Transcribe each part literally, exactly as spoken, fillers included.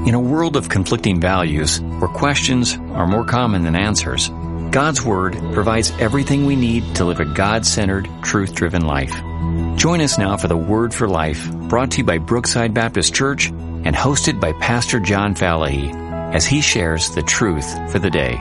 In a world of conflicting values, where questions are more common than answers, God's Word provides everything we need to live a God-centered, truth-driven life. Join us now for the Word for Life, brought to you by Brookside Baptist Church and hosted by Pastor John Fallahy, as he shares the truth for the day.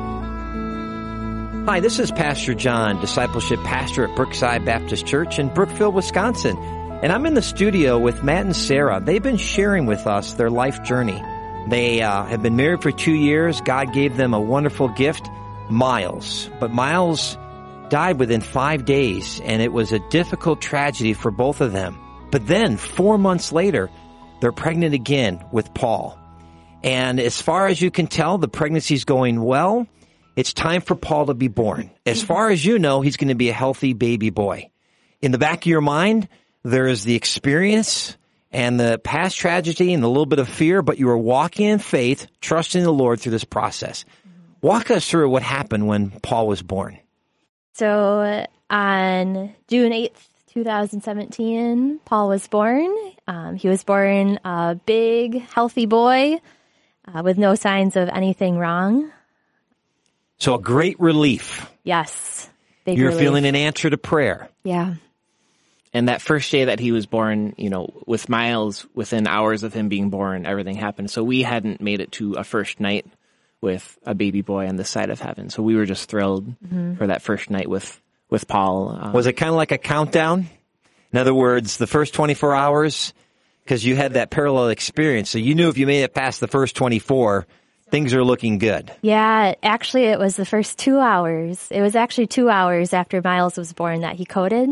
Hi, this is Pastor John, Discipleship Pastor at Brookside Baptist Church in Brookfield, Wisconsin. And I'm in the studio with Matt and Sarah. They've been sharing with us their life journey. They uh, have been married for two years. God gave them a wonderful gift, Miles. But Miles died within five days, and it was a difficult tragedy for both of them. But then, four months later, they're pregnant again with Paul. And as far as you can tell, the pregnancy's going well. It's time for Paul to be born. As far as you know, he's going to be a healthy baby boy. In the back of your mind, there is the experience and the past tragedy and a little bit of fear, but you are walking in faith, trusting the Lord through this process. Walk us through what happened when Paul was born. So on June eighth, twenty seventeen, Paul was born. Um, he was born a big, healthy boy uh, with no signs of anything wrong. So a great relief. Yes. Big You're relief. feeling an answer to prayer. Yeah. And that first day that he was born, you know, with Miles, within hours of him being born, everything happened. So we hadn't made it to a first night with a baby boy on this side of heaven. So we were just thrilled mm-hmm. for that first night with, with Paul. Um, was it kind of like a countdown? In other words, the first twenty-four hours, because you had that parallel experience. So you knew if you made it past the first twenty-four, things are looking good. Yeah, actually it was the first two hours. It was actually two hours after Miles was born that he coded.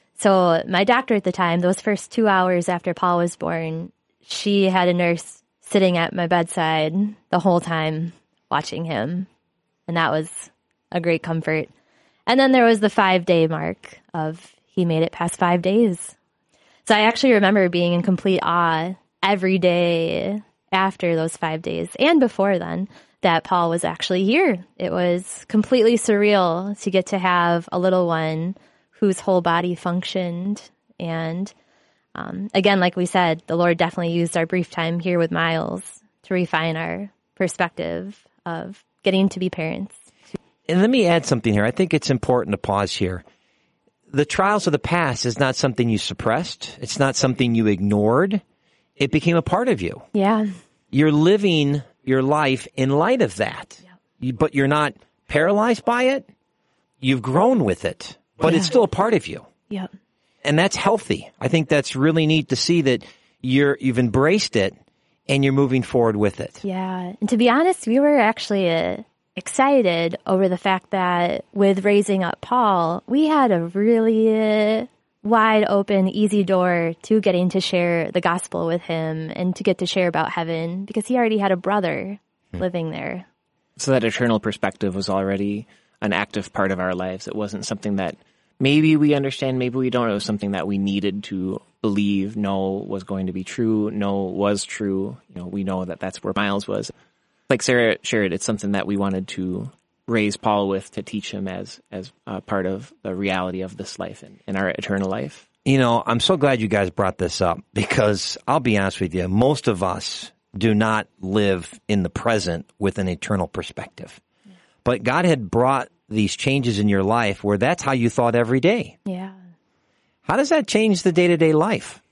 So my doctor at the time, those first two hours after Paul was born, she had a nurse sitting at my bedside the whole time watching him. And that was a great comfort. And then there was the five-day mark of he made it past five days. So I actually remember being in complete awe every day after those five days and before then that Paul was actually here. It was completely surreal to get to have a little one whose whole body functioned. And um, again, like we said, the Lord definitely used our brief time here with Miles to refine our perspective of getting to be parents. And let me add something here. I think it's important to pause here. The trials of the past is not something you suppressed. It's not something you ignored. It became a part of you. Yeah. You're living your life in light of that. Yep. You, but you're not paralyzed by it. You've grown with it. But yeah. It's still a part of you. Yeah. And that's healthy. I think that's really neat to see that you're, you've embraced it and you're moving forward with it. Yeah. And to be honest, we were actually uh, excited over the fact that with raising up Paul, we had a really uh, wide open, easy door to getting to share the gospel with him and to get to share about heaven because he already had a brother hmm. living there. So that eternal perspective was already an active part of our lives. It wasn't something that maybe we understand, maybe we don't. It was something that we needed to believe, know was going to be true, know was true. You know, we know that that's where Miles was. Like Sarah shared, it's something that we wanted to raise Paul with, to teach him as as a part of the reality of this life and, and our eternal life. You know, I'm so glad you guys brought this up because I'll be honest with you, most of us do not live in the present with an eternal perspective. Yeah. But God had brought these changes in your life where that's how you thought every day. Yeah. How does that change the day-to-day life?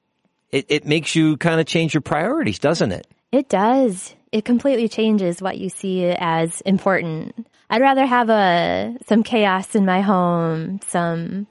It, it makes you kind of change your priorities, doesn't it? It does. It completely changes what you see as important. I'd rather have a some chaos in my home, some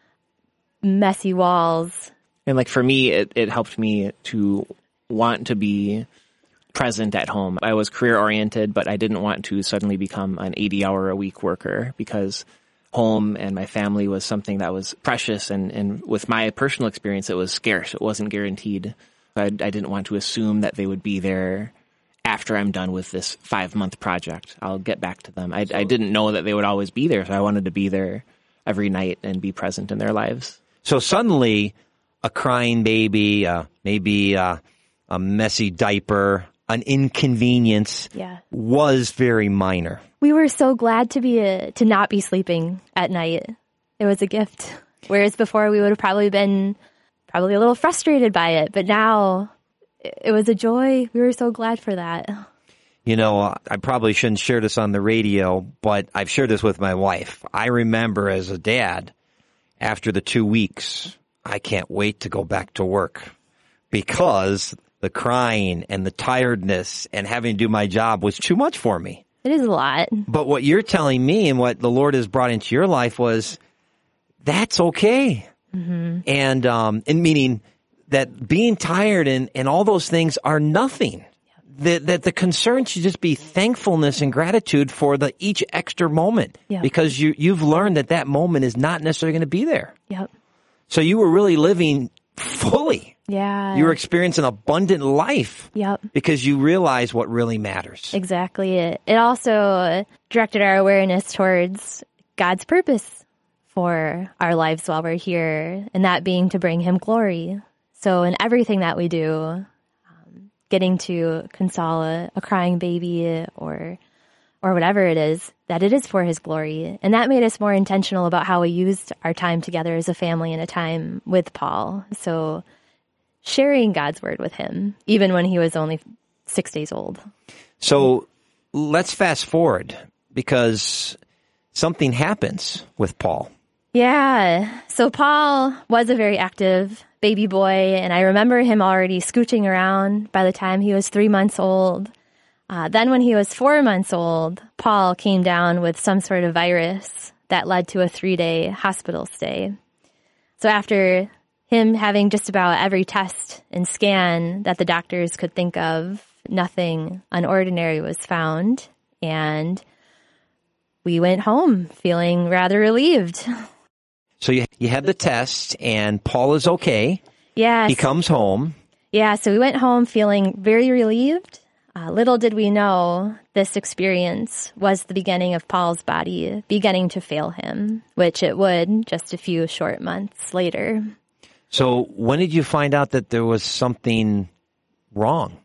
messy walls. And like for me, it, it helped me to want to be present at home. I was career oriented, but I didn't want to suddenly become an eighty hour a week worker because home and my family was something that was precious. And, and with my personal experience, it was scarce. It wasn't guaranteed. I, I didn't want to assume that they would be there after I'm done with this five month project. I'll get back to them. I, I didn't know that they would always be there. So I wanted to be there every night and be present in their lives. So suddenly a crying baby, uh, maybe uh, a messy diaper, an inconvenience yeah. was very minor. We were so glad to be a, to not be sleeping at night. It was a gift. Whereas before we would have probably been probably a little frustrated by it. But now it was a joy. We were so glad for that. You know, I probably shouldn't share this on the radio, but I've shared this with my wife. I remember as a dad, after the two weeks, I can't wait to go back to work because the crying and the tiredness and having to do my job was too much for me. It is a lot. But what you're telling me and what the Lord has brought into your life was that's okay. Mm-hmm. And, um, and meaning that being tired and, and all those things are nothing. That, that the concern should just be thankfulness and gratitude for the each extra moment. Yep. Because you, you've learned that that moment is not necessarily going to be there. Yep. So you were really living fully. Yeah. You were experiencing abundant life. Yep. Because you realize what really matters. Exactly. It, it also directed our awareness towards God's purpose for our lives while we're here, and that being to bring Him glory. So in everything that we do, um, getting to console a, a crying baby or or whatever it is, that it is for His glory. And that made us more intentional about how we used our time together as a family and a time with Paul. So sharing God's word with him, even when he was only six days old. So let's fast forward because something happens with Paul. Yeah. So Paul was a very active baby boy, and I remember him already scooching around by the time he was three months old. Uh, then when he was four months old, Paul came down with some sort of virus that led to a three-day hospital stay. So after him having just about every test and scan that the doctors could think of, nothing unordinary was found, and we went home feeling rather relieved. So you you had the test, and Paul is okay. Yes. He comes home. Yeah, so we went home feeling very relieved. Uh, little did we know this experience was the beginning of Paul's body beginning to fail him, which it would just a few short months later. So when did you find out that there was something wrong?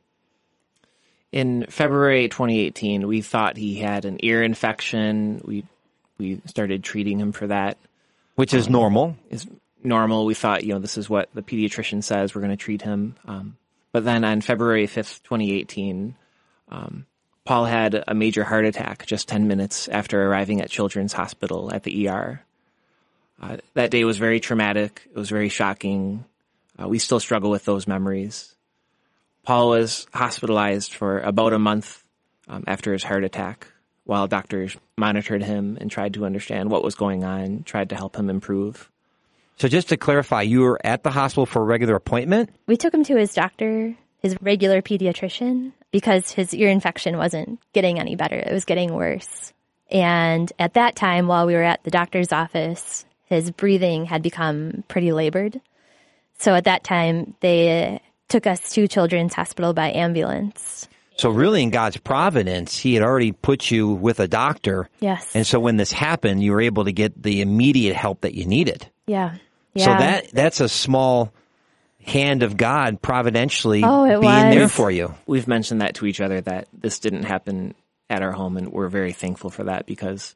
In February twenty eighteen, we thought he had an ear infection. We we started treating him for that. Which is um, normal. Is normal. We thought, you know, this is what the pediatrician says. We're going to treat him. Um, but then on February fifth, twenty eighteen, um, Paul had a major heart attack just ten minutes after arriving at Children's Hospital at the E R. Uh, that day was very traumatic. It was very shocking. Uh, we still struggle with those memories. Paul was hospitalized for about a month um, after his heart attack, while doctors monitored him and tried to understand what was going on, tried to help him improve. So just to clarify, you were at the hospital for a regular appointment? We took him to his doctor, his regular pediatrician, because his ear infection wasn't getting any better. It was getting worse. And at that time, while we were at the doctor's office, his breathing had become pretty labored. So at that time, they took us to Children's Hospital by ambulance. So really, in God's providence, He had already put you with a doctor. Yes. And so when this happened, you were able to get the immediate help that you needed. Yeah. Yeah. So that that's a small hand of God providentially oh, it being was. there for you. We've mentioned that to each other, that this didn't happen at our home, and we're very thankful for that because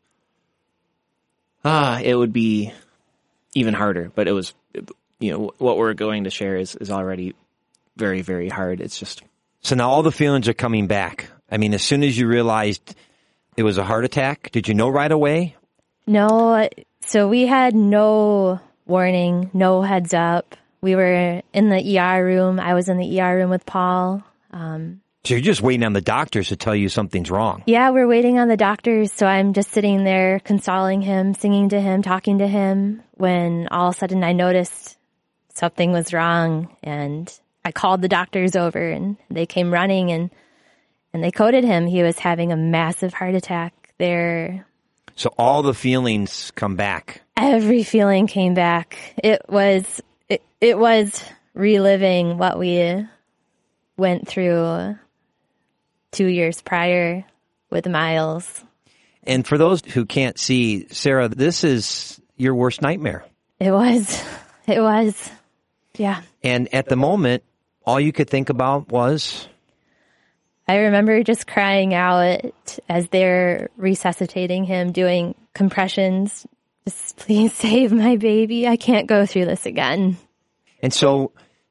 ah, it would be even harder. But it was, you know, what we're going to share is, is already very, very hard. It's just... So now all the feelings are coming back. I mean, as soon as you realized it was a heart attack, did you know right away? No. So we had no warning, no heads up. We were in the E R room. I was in the E R room with Paul. Um, so you're just waiting on the doctors to tell you something's wrong. Yeah, we're waiting on the doctors. So I'm just sitting there consoling him, singing to him, talking to him, when all of a sudden I noticed something was wrong, and I called the doctors over, and they came running, and and they coded him. He was having a massive heart attack there. So all the feelings come back. Every feeling came back. It was it, it was reliving what we went through two years prior with Miles. And for those who can't see, Sarah, this is your worst nightmare. It was. It was. Yeah. And at the moment, all you could think about was? I remember just crying out as they're resuscitating him, doing compressions. Just please save my baby. I can't go through this again. And so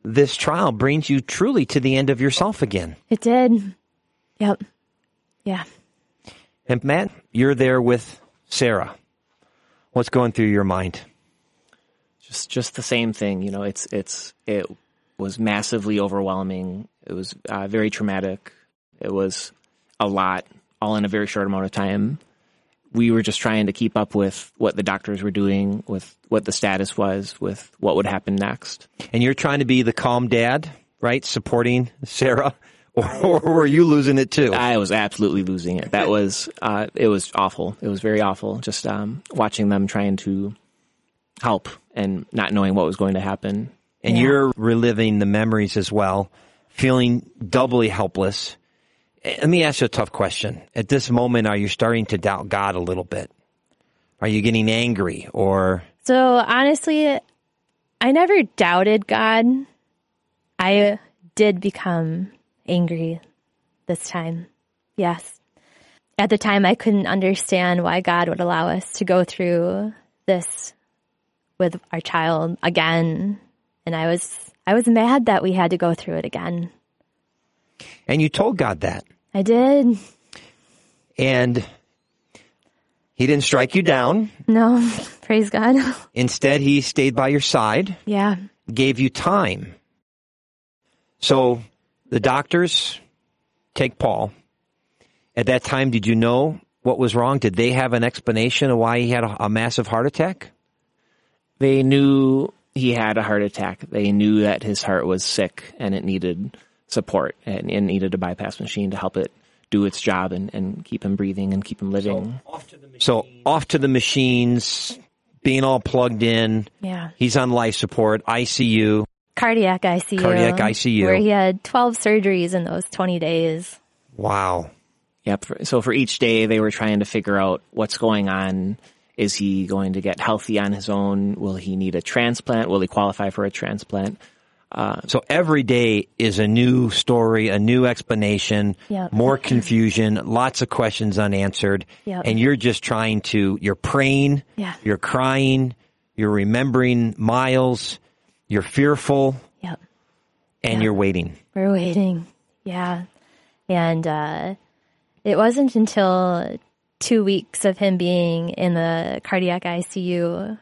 this trial brings you truly to the end of yourself again. It did. Yep. Yeah. And Matt, you're there with Sarah. What's going through your mind? Just just the same thing. You know, it's it's it was massively overwhelming. It was uh, very traumatic. It was a lot, all in a very short amount of time. We were just trying to keep up with what the doctors were doing, with what the status was, with what would happen next. And you're trying to be the calm dad, right? Supporting Sarah, or, or were you losing it too? I was absolutely losing it. That was, uh, it was awful. It was very awful. Just um, watching them trying to help and not knowing what was going to happen. And Yeah. you're reliving the memories as well, feeling doubly helpless. Let me ask you a tough question. At this moment, are you starting to doubt God a little bit? Are you getting angry or? So honestly, I never doubted God. I did become angry this time. Yes. At the time, I couldn't understand why God would allow us to go through this with our child again. And I was, I was mad that we had to go through it again. And you told God that. I did. And he didn't strike you down. No, praise God. Instead, he stayed by your side, Yeah. gave you time. So the doctors take Paul. At that time, did you know what was wrong? Did they have an explanation of why he had a, a massive heart attack? They knew he had a heart attack. They knew that his heart was sick and it needed support and it needed a bypass machine to help it do its job and, and keep him breathing and keep him living. So off to the machines. So off to the machines, being all plugged in. Yeah. He's on life support, I C U. Cardiac I C U. Cardiac I C U. Where he had twelve surgeries in those twenty days. Wow. Yep. So for each day, they were trying to figure out what's going on. Is he going to get healthy on his own? Will he need a transplant? Will he qualify for a transplant? Uh, So every day is a new story, a new explanation, Yep. more confusion, lots of questions unanswered. Yep. And you're just trying to, you're praying, Yeah. you're crying, you're remembering Miles, you're fearful, Yep. and Yeah. you're waiting. We're waiting. Yeah. And uh, it wasn't until two weeks of him being in the cardiac I C U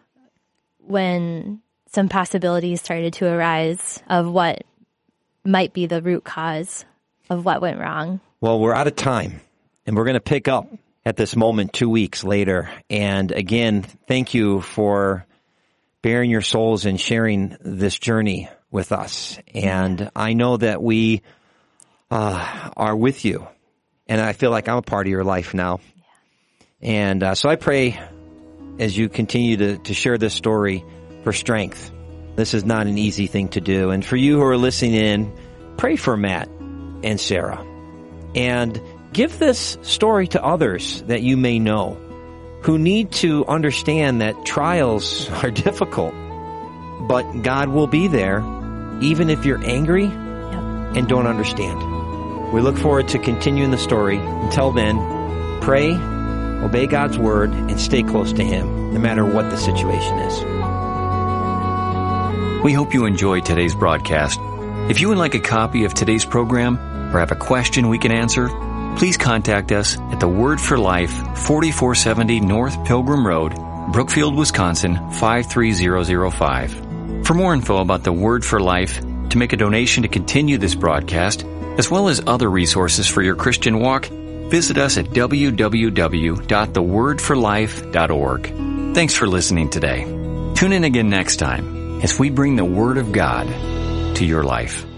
when some possibilities started to arise of what might be the root cause of what went wrong. Well, we're out of time, and we're going to pick up at this moment two weeks later. And again, thank you for bearing your souls and sharing this journey with us. And I know that we uh, are with you, and I feel like I'm a part of your life now. And uh, so I pray as you continue to, to share this story for strength. This is not an easy thing to do. And for you who are listening in, pray for Matt and Sarah. And give this story to others that you may know who need to understand that trials are difficult, but God will be there even if you're angry Yep. and don't understand. We look forward to continuing the story. Until then, pray, obey God's word, and stay close to Him, no matter what the situation is. We hope you enjoyed today's broadcast. If you would like a copy of today's program or have a question we can answer, please contact us at the Word for Life, forty-four seventy North Pilgrim Road, Brookfield, Wisconsin, five three zero zero five. For more info about the Word for Life, to make a donation to continue this broadcast, as well as other resources for your Christian walk, visit us at w w w dot the word for life dot org. Thanks for listening today. Tune in again next time as we bring the Word of God to your life.